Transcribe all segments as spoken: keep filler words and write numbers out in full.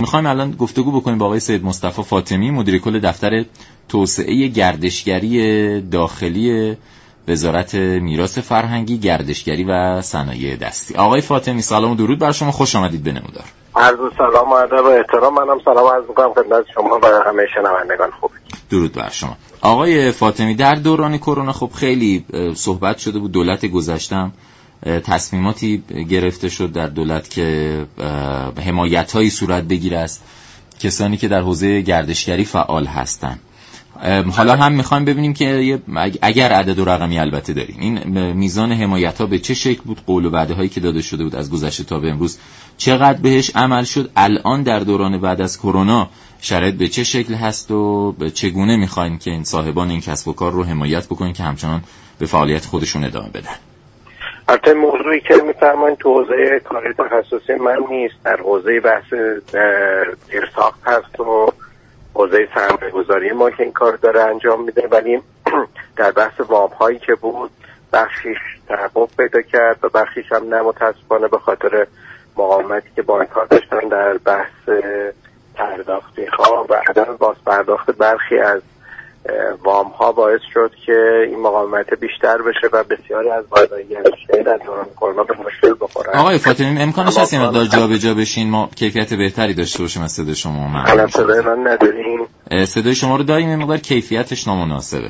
میخوایم الان گفتگو بکنیم با آقای سید مصطفی فاطمی، مدیر کل دفتر توسعه گردشگری داخلی وزارت میراث فرهنگی، گردشگری و صنایع دستی. آقای فاطمی سلام و درود بر شما، خوش آمدید به نمودار. عرض سلام و ادب و احترام. منم سلام عرض می‌کنم خدمت شما و همه شنوندگان خوب. درود بر شما. آقای فاطمی، در دوران کرونا خب خیلی صحبت شده بود، دولت گذشتم تصمیماتی گرفته شد در دولت که حمایت‌هایی صورت بگیره از کسانی که در حوزه گردشگری فعال هستند. حالا هم میخوایم ببینیم که اگر عدد و رقمی البته داریم، این میزان حمایت‌ها به چه شکل بود، قول و وعده هایی که داده شده بود از گذشته تا به امروز چقدر بهش عمل شد، الان در دوران بعد از کرونا شرایط به چه شکل هست و چگونه میخوایم که این صاحبان این کسب و کار رو حمایت بکنیم که همچنان به فعالیت خودشون ادامه بدن. البته موضوعی که میفرمایید تو حوزه کار تخصصی من نیست، در حوزه بحث زیرساخت هست و حوزه سرمایه‌گذاری ما که این کار داره انجام میده، ولی در بحث وام هایی که بود بخشیش تحقق پیدا کرد و بخشیش هم نه، متاسفانه به خاطر مقاومتی که بانک ها داشتن در بحث پرداختی ها و عدم باز پرداخت برخی از وام ها باعث شد که این مقاومت بیشتر بشه و بسیاری از بازارگران در دوران کرونا به مشکل بخورن. آقای فاطمی امکانش هست این مقدار جابجا بشین ما کیفیت بهتری داشته باشیم از صدای شما؟ الان صدای من نداریم؟ صدای شما رو داریم، این مقدار کیفیتش نامناسبه.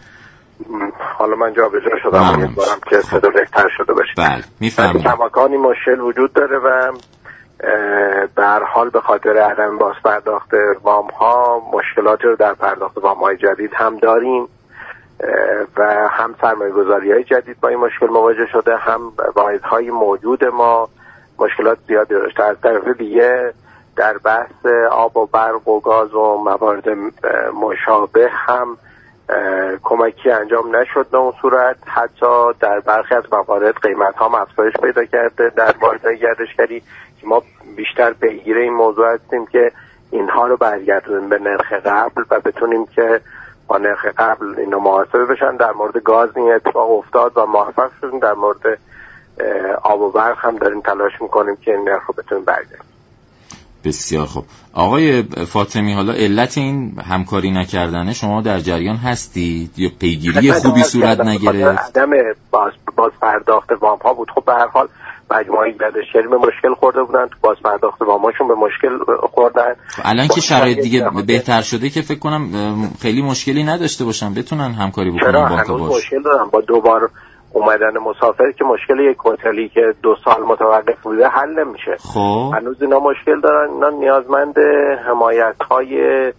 حالا من جابجا شدم، امیدوارم که صدا بهتر شده باشه. بله میفهمم. کماکانی مشکل وجود داره و به هر حال به خاطر عدم باز پرداخت وام ها مشکلاتی رو در پرداخت وام های جدید هم داریم و هم سرمایه گذاری های جدید با این مشکل مواجه شده، هم واحدهای موجود ما مشکلات زیادی داشته. از طرف دیگه در بحث آب و برق و گاز و موارد مشابه هم کمکی انجام نشد به اون صورت. حتی در برخی از موارد قیمت ها افزایش پیدا کرده در واحدهای گردشگری که ما بیشتر پیگیر این موضوع هستیم که اینها رو برگردونیم به نرخ قبل و بتونیم که با نرخ قبل اینا محاسبه بشن. در مورد گاز این اتفاق افتاد و موفق شدیم، در مورد آب و برق هم داریم تلاش میکنیم که این نرخ رو بتونیم برگردونیم. بسیار خوب. آقای فاطمی، حالا علت این همکاری نکردنه شما در جریان هستید یا پیگیری خوبی صورت نگرفت؟ عدم باز باز پرداخت وام ها بود. خب به هر حال مجموعه گردشگری به مشکل خورده بودن، تو باز پرداخت واماشون به مشکل خوردن. الان که شرایط دیگه بهتر شده که فکر کنم خیلی مشکلی نداشته باشن، بتونن همکاری بکنن با بانک. هنوز مشکل دارن با دوبار اومدن مسافر که مشکل یک هتلی که دو سال متوقف بوده حل نمیشه. خب هنوز اینا مشکل دارن، اینا نیازمند حمایت‌های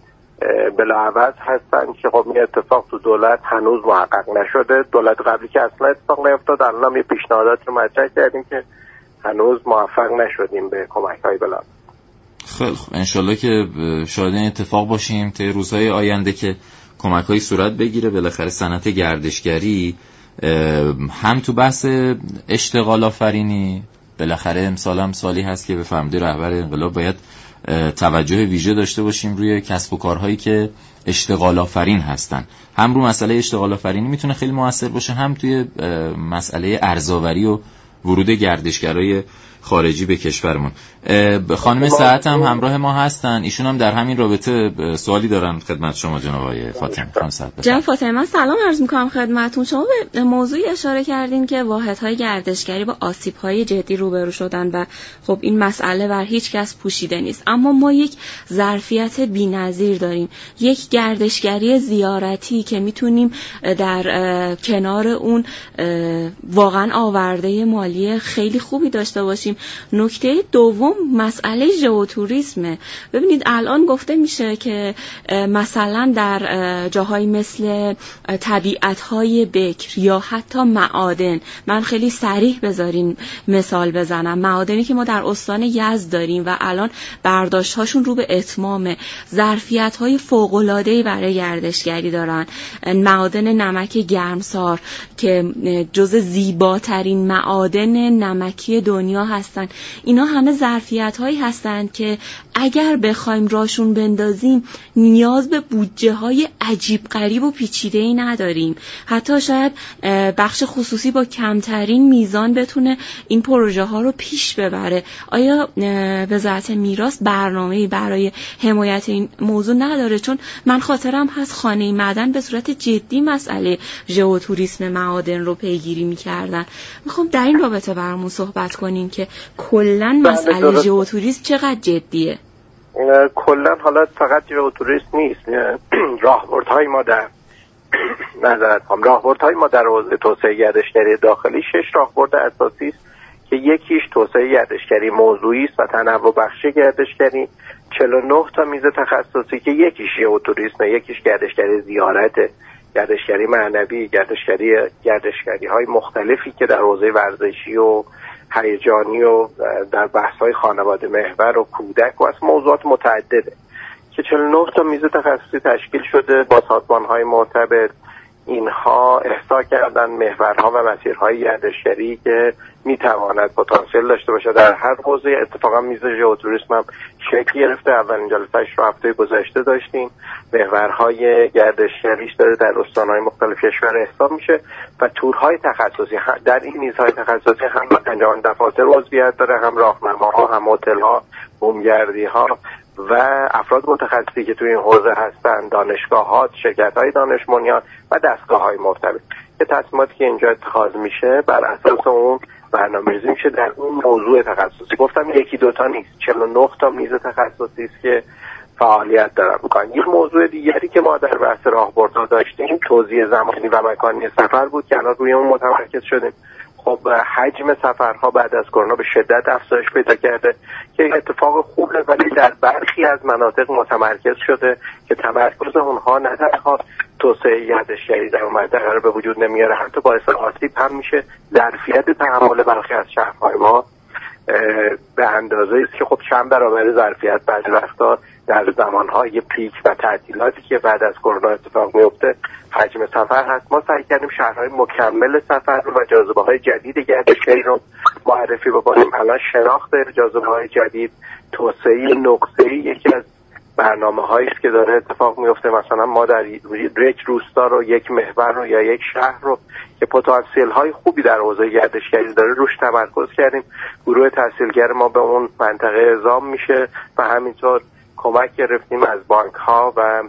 بلاعوض هستن که خب این اتفاق تو دولت هنوز محقق نشده. دولت قبلی که اصلا اتفاق نیفتاد، الان هم یه پیشنهادات رو مطرح کردیم که هنوز موفق نشدیم به کمک‌های بلاعوض. خیلی خوب، انشالله که شاهد این اتفاق باشیم تا روزهای آینده که کمک‌های صورت بگیره. بالاخره صنعت گردشگری هم تو بحث اشتغال آفرینی، بالاخره امسال هم سالی هست که به فرمانده رهبر انقلاب باید توجه ویژه داشته باشیم روی کسب و کارهایی که اشتغال آفرین هستن. هم رو مسئله اشتغال آفرینی میتونه خیلی موثر باشه، هم توی مسئله ارزآوری و ورود گردشگرای خارجی به کشورمون. خانم ساعت هم همراه ما هستن، ایشون هم در همین رابطه سوالی دارن خدمت شما جناب آقای فاطمی. خانم ساعت جناب فاطمی، من سلام عرض می‌کنم خدمتتون. شما به موضوعی اشاره کردین که واحدهای گردشگری با آسیب‌های جدی روبرو شدن و خب این مسئله بر هیچ کس پوشیده نیست، اما ما یک ظرفیت بی‌نظیر داریم، یک گردشگری زیارتی که میتونیم در کنار اون واقعا آورده مالی خیلی خوبی داشته باشیم. نکته دوم مسئله ژئوتوریسمه. ببینید الان گفته میشه که مثلا در جاهای مثل طبیعت‌های بکر یا حتی معادن، من خیلی صریح بذارین مثال بزنم، معادنی که ما در استان یزد داریم و الان برداشت‌هاشون رو به اتمامه، ظرفیت‌های فوق‌العاده‌ای برای گردشگری دارن. معادن نمک گرمسار که جز زیباترین معادن نمکی دنیا هست هستن. اینا همه ظرفیت هایی هستند که اگر بخوایم راشون بندازیم نیاز به بودجه های عجیب غریب و پیچیده ای نداریم. حتی شاید بخش خصوصی با کمترین میزان بتونه این پروژه ها رو پیش ببره. آیا وزارت میراث برنامه‌ای برای حمایت این موضوع نداره؟ چون من خاطرم هست خانه معدن به صورت جدی مسئله ژئوتوریسم معادن رو پیگیری می‌کردن. میخوام در این رابطه برامون صحبت کنین که کلاً مسئله ژئوتوریسم چقدر جدیه. کلاً حالا فقط ژئوتوریسم نیست، راهبردهای ما در نظرت هم راهبردهای ما در حوزه توسعه گردشگری داخلی شش راهبرد اساسی است که یکیش توسعه گردشگری موضوعی است و تنوع بخشی گردشگری، چهل و نه تا میز تخصصی که یکیش ژئوتوریسم، یکیش گردشگری زیارت، گردشگری معنوی، گردشگری گردشگری های مختلفی که در حوزه ورزشی و هیجانی و در بحث های خانواده محور و کودک و از موضوعات متعدده که چهل و نه تا میز تخصصی تشکیل شده با سازمان های معتبر. اینها احصا کردن محورها و مسیرهای گردشگری که میتواند پتانسیل داشته باشه در هر حوزه. اتفاقا میز ژئوتوریسم هم شکل گرفته، اولین جلسه‌اش رو هفته گذشته داشتیم. محورهای گردشگریش داره در استان‌های مختلف کشور احصا میشه و تورهای تخصصی در این میزهای تخصصی هم انجام دفاتر عضویت داره، هم راهنماها، هم هتل‌ها، بومگردی‌ها و افراد متخصصی که توی این حوزه هستن، دانشگاه‌ها، شرکت‌های دانش بنیان و دستگاه‌های مرتبط که تصمیماتی که اینجا اتخاذ میشه بر اساس اون برنامه‌ریزی میشه در اون موضوع تخصصی. گفتم یکی دوتا نیست، چهل و نه تا میز تخصصی است که فعالیت دارن میکنن. یک موضوع دیگری که ما در بحث راهبردها داشتیم توزیع زمانی و مکانی سفر بود که الان روی اون متمرکز شدیم. خب حجم سفرها بعد از کرونا به شدت افزایش پیدا کرده که اتفاق خوبه، ولی در برخی از مناطق متمرکز شده که تمرکز اونها نه تنها توسعه گردشگری در اون منطقه رو به وجود نمیاره، حتی باعث آسیب هم میشه. ظرفیت تحمل برخی از شهرهای ما به اندازه است که خب چند برابر ظرفیت بعضی وقتا در زمانهای پیک و تعطیلاتی که بعد از کرونا اتفاق میفته حجم سفر هست. ما سعی کردیم شهرهای مکمل سفر رو و جاذبه‌های جدید گردشگری رو معرفی بکنیم. الان شناخت جاذبه‌های جدید، توسعه نقطه‌ای یکی از برنامه‌هایی است که داره اتفاق میفته. مثلا ما در یک روستا رو، یک محور رو یا یک شهر رو که پتانسیل‌های خوبی در حوزه گردشگری داره روش تمرکز کردیم. گروه تحصیلگر ما به اون منطقه اعزام میشه و همینطور کمک گرفتیم از بانک‌ها و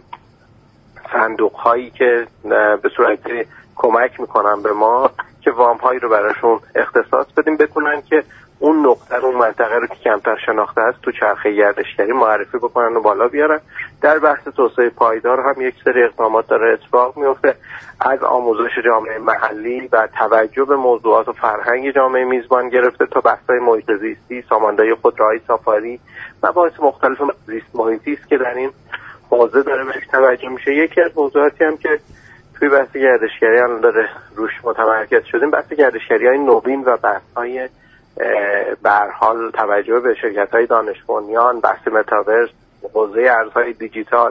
صندوق‌هایی که به صورت کمک میکنن به ما که وام‌هایی رو براشون اختصاص بدیم بکنن که اون نقطه اون منطقه رو که کمتر شناخته است تو چرخه گردشگری معرفی بکنن و بالا بیارن. در بحث توسعه پایدار هم یک سری اقدامات داره اتفاق میفته، از آموزش جامعه محلی و توجه به موضوعات و فرهنگ جامعه میزبان گرفته تا بحث‌های محیط زیستی، ساماندهی خودروهای سافاری و بحث مختلف زیست محیطی است که در این حوزه داره بهش توجه میشه. یکی از موضوعاتی هم که توی بحث گردشگری هم داره روش متمرکز شدیم بحث گردشگری‌های نوین و بحث‌های به هر حال توجه به شرکت‌های دانش بنیان، بحث متاورس، حوزه ارزهای دیجیتال،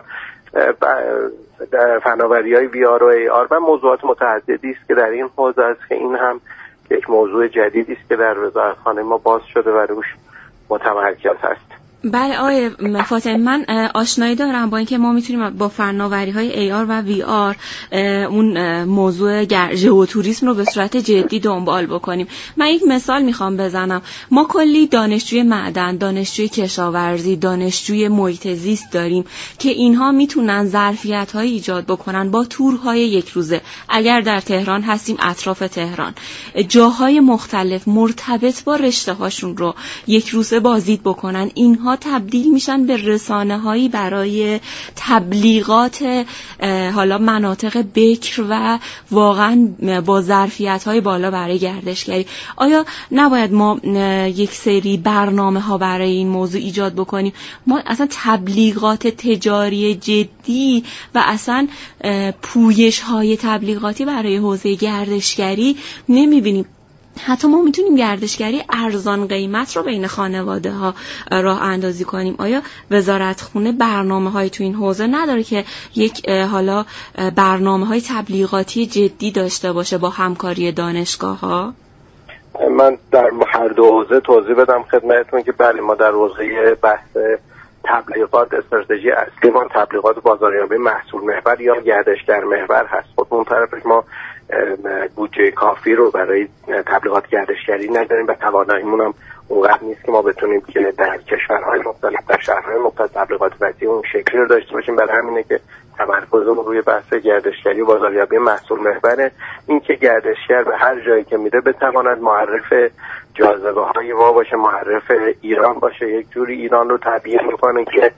فناوری‌های وی آر و ای آر و موضوعات متعددی است که در این حوزه است که این هم یک موضوع جدیدی است که در وزارتخانه ما باز شده و روش متمرکز است. بله آقای فاطمی، من آشنایی دارم با اینکه ما میتونیم با فناوری‌های ای آر و وی آر اون موضوع ژئوتوریسم رو به صورت جدی دنبال بکنیم. من یک مثال میخوام بزنم. ما کلی دانشجوی معدن، دانشجوی کشاورزی، دانشجوی محیط زیست داریم که اینها میتونن ظرفیت‌های ایجاد بکنن با تورهای یک روزه. اگر در تهران هستیم، اطراف تهران، جاهای مختلف مرتبط با رشته‌هاشون رو یک روزه بازدید بکنن. اینها تبدیل میشن به رسانه‌هایی برای تبلیغات حالا مناطق بکر و واقعا با ظرفیت‌های بالا برای گردشگری. آیا نباید ما یک سری برنامه‌ها برای این موضوع ایجاد بکنیم؟ ما اصلا تبلیغات تجاری جدی و اصلا پویش‌های تبلیغاتی برای حوزه گردشگری نمی‌بینیم. حتی ما میتونیم گردشگری ارزان قیمت رو بین خانواده ها راه اندازی کنیم. آیا وزارتخونه برنامه های تو این حوزه نداره که یک حالا برنامه های تبلیغاتی جدی داشته باشه با همکاری دانشگاه ها؟ من در هر دو حوزه توضیح بدم خدمتتون که بله ما در حوزه بحث تبلیغات استراتژی اصلی ما تبلیغات بازاریابی محصول محور یا گردشگر محور هست. خب اون طرفش ما بودجه کافی رو برای تبلیغات گردشگری نداریم و تواناییمون هم اونقدر نیست که ما بتونیم که در کشورهای مختلف در شهرهای مختلف تبلیغات وسیع اون شکلی رو داشته باشیم. برای همینه که تمرکزمون روی بحث گردشگری و بازاریابی محصول محوره. این که گردشگر به هر جایی که میره بتواند معرف جاذبه های ما باشه، معرف ایران باشه، یک جوری ایران رو تبیین میکنه که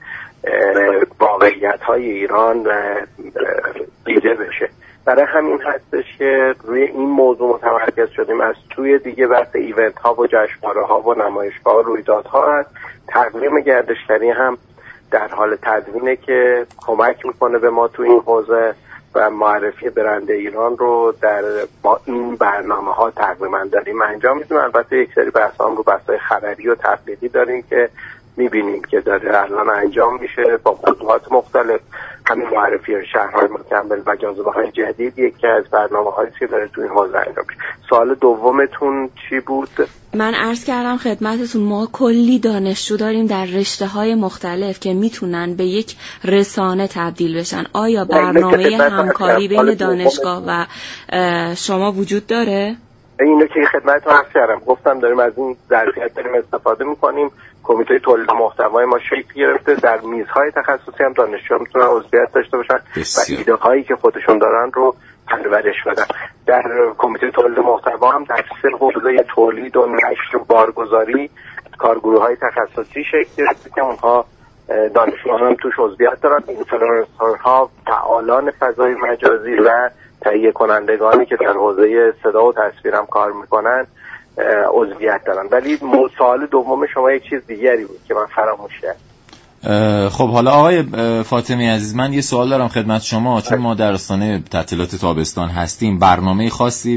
واقعیت های ایران دیده بشه. برای همین هستش که روی این موضوع متمرکز شدیم. از توی دیگه بحث ایونت ها و جشنواره ها و نمایشگاه و رویدادها هست. تقویم گردشگری هم در حال تدوینه که کمک میکنه به ما تو این حوزه و معرفی برند ایران رو در ما این برنامه ها تقریبا داریم انجام میدیم. البته یک سری بحث هم رو بحث‌های خبری و تبلیغی داریم که میبینیم که داره الان انجام میشه با موضوعات مختلف. همین معرفی شهرهای مکمل و جاذبه‌های جدید یکی از برنامه‌هایی که داره تو این حوزه انجام میشه. سوال دومتون چی بود؟ من عرض کردم خدمتتون ما کلی دانشجو داریم در رشته‌های مختلف که میتونن به یک رسانه تبدیل بشن. آیا برنامه همکاری بین دانشگاه و شما وجود داره؟ اینو که خدمتتون عرض کردم، گفتم داریم از این ظرفیت داریم استفاده میکنیم. کمیته تولید محتوای ما شکل گرفته، در میزهای تخصصی هم دانشجوها میتونن عضویت داشته باشن و ایده هایی که خودشون دارن رو پرورش بدن. در کمیته تولید محتوا هم در سه حوزه تولید و نشر و بارگذاری کارگروه های تخصصی شکل گرفته که اونها دانشجوها هم توش عضویت دارن. اینفلوئنسرها، فعالان فضای مجازی و تهیه کنندگانی که در حوزه صدا و تصویر هم کار میکنن عضویت دارن. ولی سوال دوم شما یک چیز دیگری بود که من فراموش کردم. خب حالا آقای فاطمی عزیز من یه سوال دارم خدمت شما، چون ما در آستانه تعطیلات تابستان هستیم، برنامه خاصی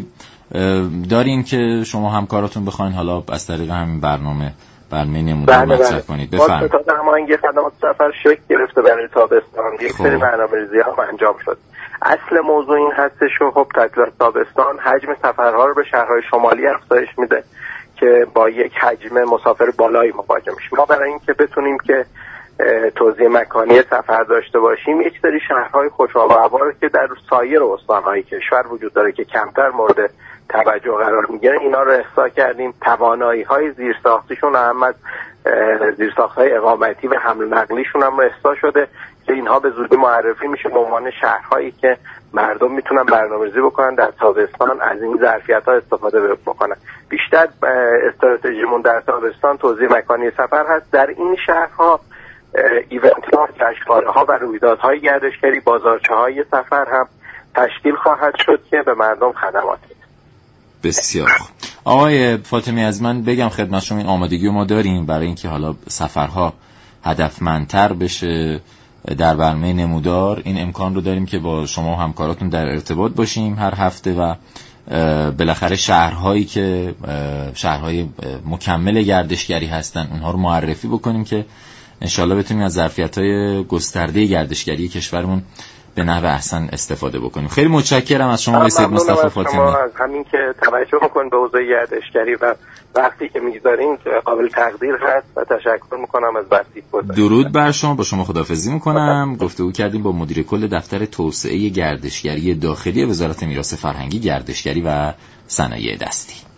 داریم که شما همکاراتون بخواین حالا از طریق همین برنامه برنامه نمودار مطرح کنید؟ بفرمایید. ما تا هماهنگی خدمات سفر شکل گرفته برای تابستان، یک سری برنامه‌ریزی ها انجام شد. اصل موضوع این هستش که خب تعطیلات تابستان حجم سفرها رو به شهرهای شمالی افزایش میده که با یک حجم مسافر بالایی مواجه میشیم. ما برای اینکه بتونیم که توزیع مکانی سفر داشته باشیم، یک سری شهرهای خوش‌آب و هوا که در سایر استان‌های کشور وجود داره که کمتر مورد توجه قرار میگیره، اینا رو احصا کردیم. توانایی‌های زیرساختیشون هم از زیرساخت‌های اقامتی و حمل و نقلیشون هم احصا شده که اینها به زودی معرفی میشه به عنوان شهرهایی که مردم میتونن برنامه‌ریزی بکنن در تابستان از این ظرفیت‌ها استفاده بکنن. بیشتر استراتژیمون در تابستان توزیع مکانی سفر هست. در این شهرها ایونت‌ها، جشنواره‌ها و رویدادهای گردشگری، بازارچه‌های سفر هم تشکیل خواهد شد که به مردم خدمات میده. بسیار خوب. آقای فاطمی از من بگم خدمت شما این آمادگی ما داریم برای اینکه حالا سفرها هدفمندتر بشه در برنامه نمودار. این امکان رو داریم که با شما و همکاراتون در ارتباط باشیم هر هفته و بالاخره شهرهایی که شهرهای مکمل گردشگری هستن اونها رو معرفی بکنیم که انشالله بتونیم از ظرفیت‌های گسترده گردشگری کشورمون به نحو احسن استفاده بکنیم. خیلی متشکرم از شما سید مصطفی فاطمی. از همین که توجه می‌کنید به حوزه گردشگری و وقتی که می‌گذارین قابل تقدیر هست و تشکر می‌کنم از وقتی گذاشتید. درود بر شما. با شما خداحافظی می‌کنم. گفتگو کردیم با مدیر کل دفتر توسعه گردشگری داخلی وزارت میراث فرهنگی، گردشگری و صنایع دستی.